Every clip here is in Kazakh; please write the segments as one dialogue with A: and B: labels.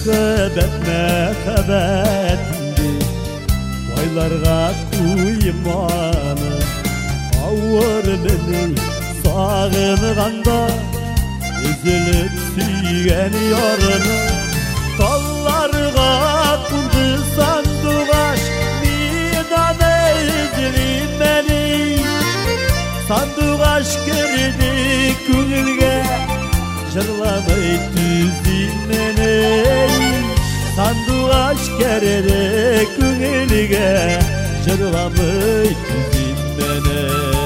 A: мәхәббәтіңді байларға құйманы ауыр мені сағынғанда үзіліп сүйген ярыны талларға қонды сандуғаш миданы үзіліп мені сандуғаш кірді көңілге жырламай түзін мені сандуғаш кірді көңілге жырламай түзін мені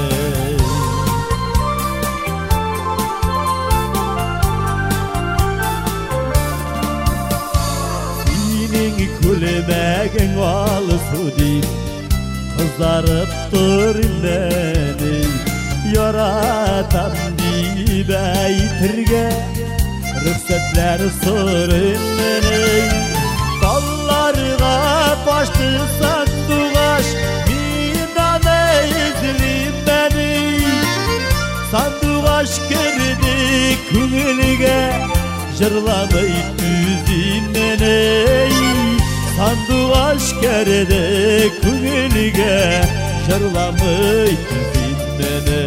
A: Күлмәгің алысу дейм қызарып тұр мені яратам дейіп әйтірге рұқсатлар сұрын мені талларға қашты сандуғаш минаны ізіліп мені сандуғаш кірді көңілге жырламай түзін мені сандуғаш кірді көңілге жырламай түзін мені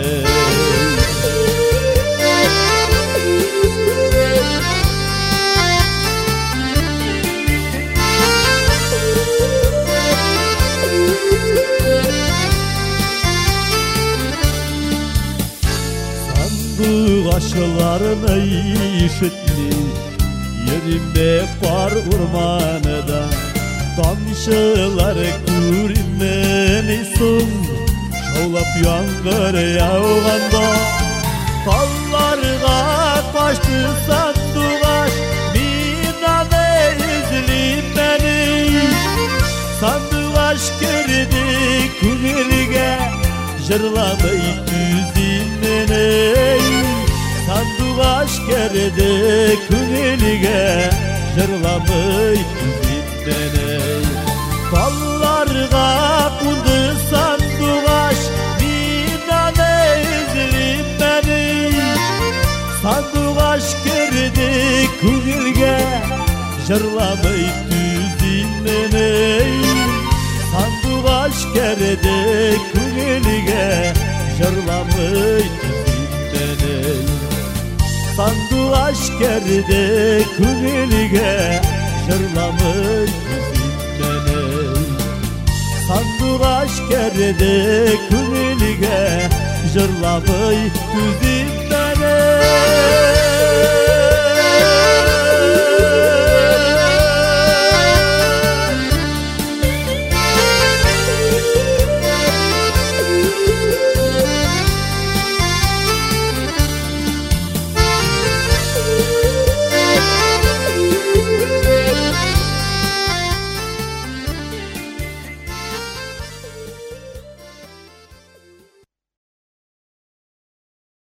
A: Сандуғашыларыны ишітмей ерінбек бар ұрманыда тамшылар көрінмені соң жаулап яңғыр яуғанда талларға қашты сандуғаш минаны ізіліп мені сандуғаш кірді көңілге жырламай түзін мені сандуғаш кірді көңілге жырламай түзін мені талларға қонды сандуғаш минаны ізіліп мені сандуғаш кірді көңілге жырламай түзін мені сандуғаш кірді көңілге жырламай түзін мені сандуғаш кірді көңілге жырламай түзін мені сандуғаш кірді көңілге жырламай түзін мені